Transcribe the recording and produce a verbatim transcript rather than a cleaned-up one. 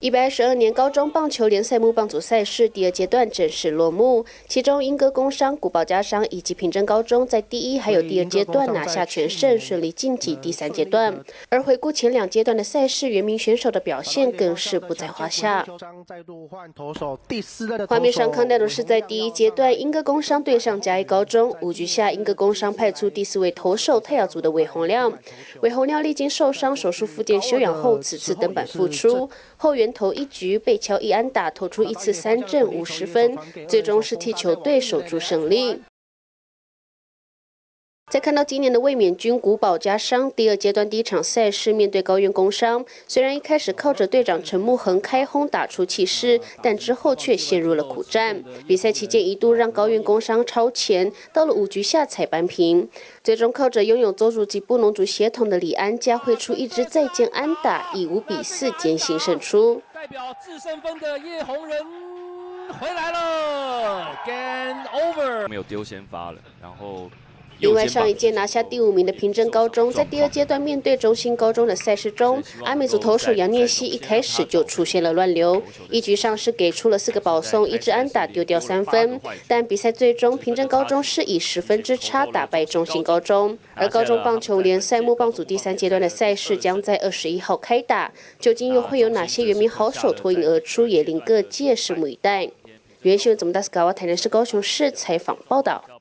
一百二十二年高中棒球联赛木棒组赛事第二阶段正式落幕，其中莺歌工商、古堡家商以及平镇高中在第一还有第二阶段拿下全胜，顺利晋级第三阶段。而回顾前两阶段的赛事，原名选手的表现更是不在话下。画面上看到的是在第一阶段，莺歌工商对上嘉义高中，五局下莺歌工商派出第四位投手泰雅族的韦洪亮。韦洪亮历经受伤手术复健休养后，此次登板复出，后援投一局被敲一安打，投出一次三振五十分，最终是替球队守住胜利。再看到今年的卫冕军古堡家商第二阶段第一场赛事面对高院工商，虽然一开始靠着队长陈木恒开轰打出气势，但之后却陷入了苦战。比赛期间一度让高院工商超前，到了五局下才扳平。最终靠着拥有州主及布农族血统的李安家挥出一支再见安打，以五比四艰辛胜出。 代表自身分的叶宏仁回来了 ，Game Over， 没有丢先发了，然后。 另外，上一届拿下第五名的平镇高中，在第二阶段面对中兴高中的赛事中，阿美族投手杨念熙一开始就出现了乱流，一局上是给出了四个保送，一支安打丢掉三分，但比赛最终平镇高中是以十分之差打败中兴高中。而高中棒球联赛木棒组第三阶段的赛事将在二十一号开打，究竟又会有哪些原名好手脱颖而出，也令各界拭目以待。原新闻总大斯高台南市高雄市采访报道。